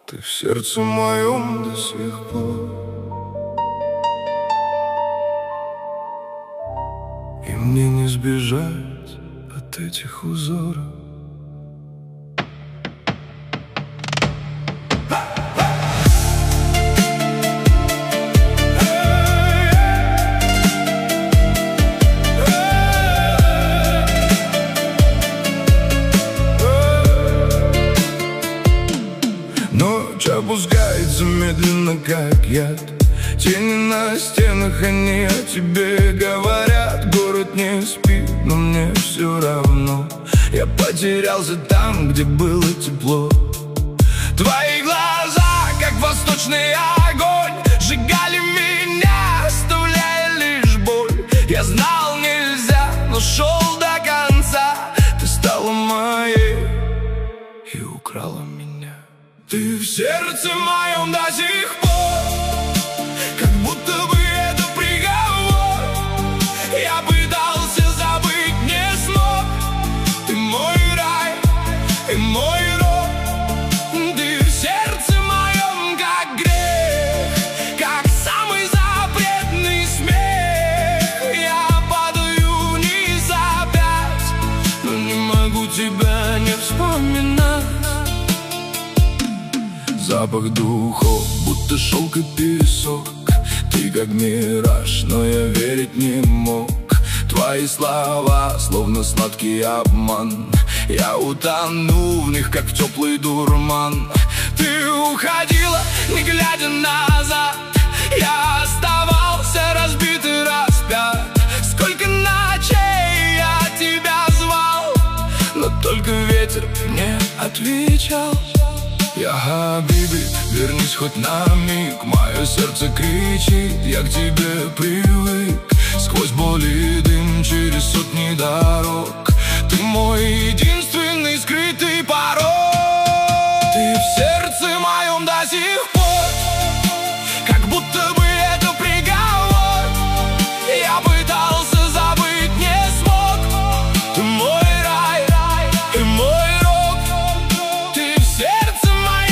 Ты в сердце моем до сих пор, и мне не сбежать от этих узоров. Ночь опускается медленно, как яд. Тени на стенах, они о тебе говорят. Город не спит, но мне все равно. Я потерялся там, где было тепло. Твои глаза, как восточный огонь, сжигали меня, оставляя лишь боль. Я знал, нельзя, но шел до конца. Ты стала моей и украла меня. Ты в сердце моем до сих пор, как будто бы это приговор. Я пытался забыть, не смог. Ты мой рай и мой рок. Ты в сердце моем, как грех, как самый запретный смех. Я падаю вниз опять, но не могу тебя не вспоминать. Запах духов, будто шелк и песок. Ты как мираж, но я верить не мог. Твои слова, словно сладкий обман. Я утону в них, как в теплый дурман. Ты уходила, не глядя назад. Я оставался разбит и распят. Сколько ночей я тебя звал, но только ветер мне отвечал. Я Хабиби, вернись хоть на миг. Мое сердце кричит, я к тебе привык. Сквозь боль и дым, через сотни дорог. Ты мой единственный скрытый порог. Ты в сердце моем до сих пор, как будто бы это приговор. Я пытался забыть, не смог. Ты мой рай и мой рок. Ты в сердце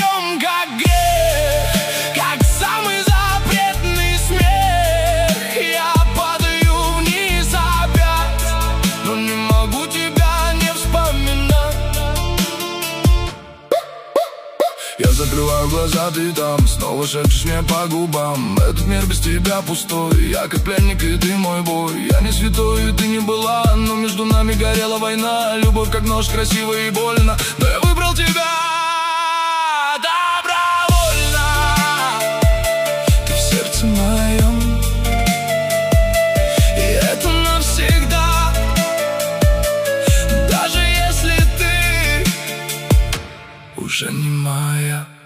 я закрываю глаза, ты там снова шепчешь мне по губам. Этот мир без тебя пустой. Я как пленник, и ты мой бой. Я не святой, и ты не была, но между нами горела война. Любовь как нож, красиво и больно, но я выбрал тебя добровольно. Ты в сердце моем, и это навсегда. Даже если ты уже не моя.